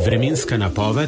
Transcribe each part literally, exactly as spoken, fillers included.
Vremenska napoved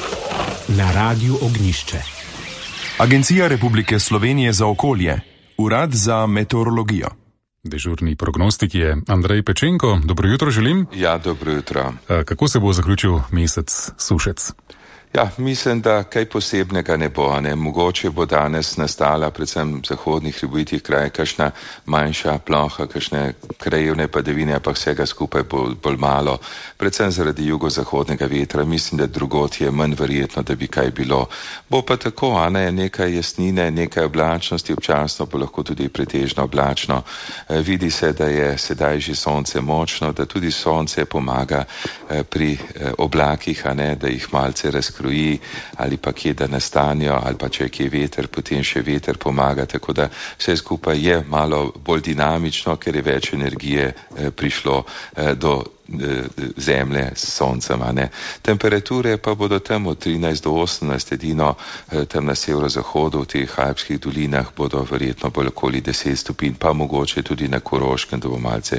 na Radiu Ognjišče. Agencija Republike Slovenije za okolje, Urad za meteorologijo. Dežurni prognostik je Andrej Pečenko. Dobro jutro želim. Ja, dobro jutro. Kako se bo zaključil mesec Sušec? Ja, mislim, da kaj posebnega ne bo. Ne? Mogoče bo danes nastala predvsem v zahodnih hribovitih krajih kakšna manjša ploha, kakšne krajevne padavine, pa vsega skupaj bolj, bolj malo. Predvsem zaradi jugozahodnega vetra. Mislim, da drugot je manj verjetno, da bi kaj bilo. Bo pa tako, a ne, nekaj jasnine, nekaj oblačnosti, občasno bo lahko tudi pretežno oblačno. E, vidi se, da je sedaj že sonce močno, da tudi sonce pomaga e, pri e, oblakih, a ne, da jih malce razkriva ali pa kje da nastanijo, ali pa če je kje veter, potem še veter pomaga, tako da vse skupaj je malo bolj dinamično, ker je več energije eh, prišlo eh, do zemlje s soncem. Ne. Temperature pa bodo tam od trinajst do osemnajst, edino tam na severozahodu v teh alpskih dolinah bodo verjetno bolj okoli deset stopinj, pa mogoče tudi na Koroškem, da bo malce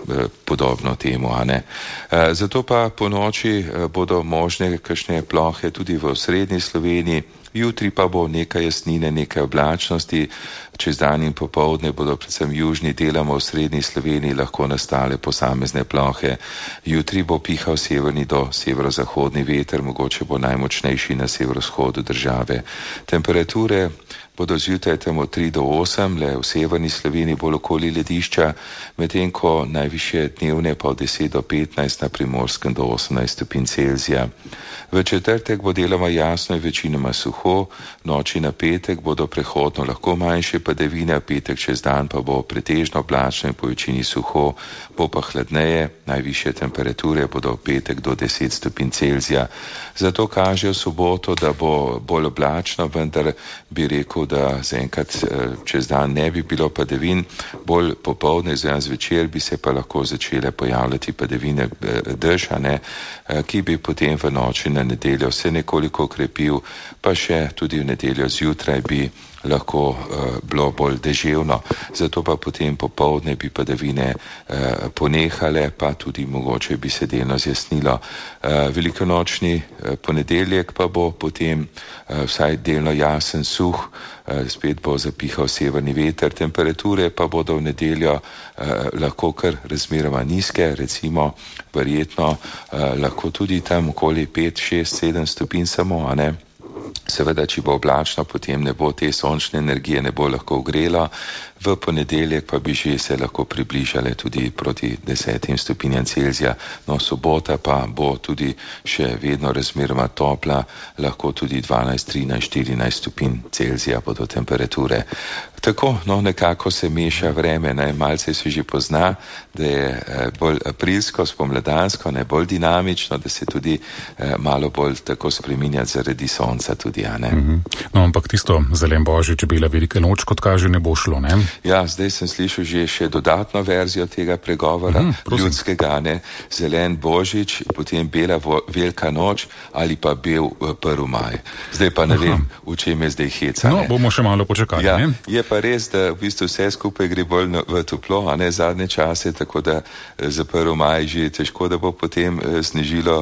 podobno temu. A ne. Zato pa po noči bodo možne kakšne plohe tudi v osrednji Sloveniji. Jutri pa bo nekaj jasnine, nekaj oblačnosti, čez dan in popoldne bodo predvsem južni deloma v srednji Sloveniji lahko nastale posamezne plohe. Jutri bo pihal severni do severozahodni veter, mogoče bo najmočnejši na severovzhodu države. Temperature bodo zjutraj tam od tri do osem, le v severni Sloveniji bolj okoli ledišča, medtem ko najvišje dnevne pa od deset do petnajst, na Primorskem do osemnajst stopinj Celzija. V četrtek bo deloma jasno in večinoma suho, noči na petek bodo prehodno lahko manjše padavine, petek čez dan pa bo pretežno oblačno in po večini suho, bo pa hladneje, najvišje temperature bodo v petek do deset stopinj Celzija. Zato kaže v soboto, da bo bolj oblačno, vendar bi rekel, da zaenkrat čez dan ne bi bilo padavin, bolj popoldne oziroma zvečer bi se pa lahko začele pojavljati padavine dežane, ki bi potem v noči na nedeljo se nekoliko krepil, pa še tudi v nedeljo zjutraj bi lahko uh, bilo bolj deževno, zato pa potem popoldne bi padavine uh, ponehale, pa tudi mogoče bi se delno zjasnilo. Uh, velikonočni uh, ponedeljek pa bo potem uh, vsaj delno jasen, suh, uh, spet bo zapihal severni veter, temperature pa bodo v nedeljo uh, lahko kar razmeroma nizke, recimo verjetno uh, lahko tudi tam okoli pet, šest, sedem stopinj samo, a ne. Seveda, če bo oblačno, potem ne bo te sončne energije, ne bo lahko ogrelo. V ponedeljek pa bi že se lahko približale tudi proti desetim stopinjam Celzija. No, sobota pa bo tudi še vedno razmeroma topla, lahko tudi dvanajst, trinajst, štirinajst stopinj Celzija bodo temperature. Tako, no, nekako se meša vreme, ne, malce se že pozna, da je bolj aprilsko, spomladansko, ne, bolj dinamično, da se tudi eh, malo bolj tako spreminja zaradi sonca tudi, a ne. Mm-hmm. No, ampak tisto zelen božič, čebela velika noč, kot kaže, ne bo šlo, ne? Ja, zdaj sem slišal že še dodatno verzijo tega pregovora, mm, ljudskega, ne, zelen božič, potem bela vo, velika noč ali pa bel prvi maj. Zdaj pa ne Aha. vem, v čem je zdaj heca. No, bomo še malo počakali, ja, ne? Je pa res, da v bistvu vse skupaj gre bolj v toplo, a ne zadnje čase, tako da za prvi maj že težko, da bo potem snežilo,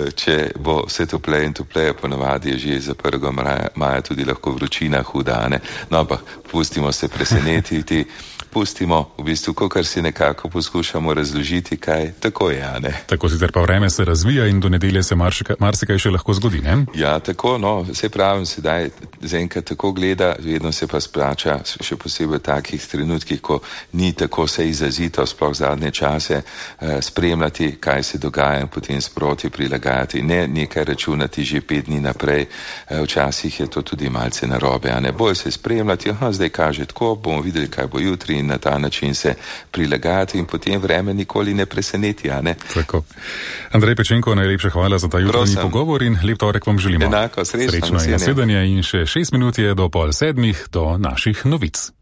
če bo vse topleje in topleje, ponavadi je že za prvega maja tudi lahko vročina huda, ne. No, ampak pustimo se presenetiti, pustimo v bistvu, kakor si nekako poskušamo razložiti, kaj tako je, a ne. Tako sicer pa vreme se razvija in do nedelje se marsikaj še lahko zgodi, ne? Ja, tako, no, se pravim, sedaj zaenkrat tako gleda, vedno se pa splača, še posebej v takih trenutkih, ko ni tako se izrazito, sploh zadnje čase, eh, spremljati, kaj se dogaja in potem sproti prilagajati, ne nekaj računati že pet dni naprej, eh, včasih je to tudi malce narobe, a ne, bolj se spremljati, aha, zdaj kaže tako, bomo videli, kaj bo jutri in na ta način se prilagajati in potem vreme nikoli ne preseneti, a ne. Tako. Andrej Pečenko, najlepša hvala za ta jutranji pogovor in lep torek vam želimo. Enako, srečno. Srečno je nasedanje in še šest minut je do pol sedmih do naših novic.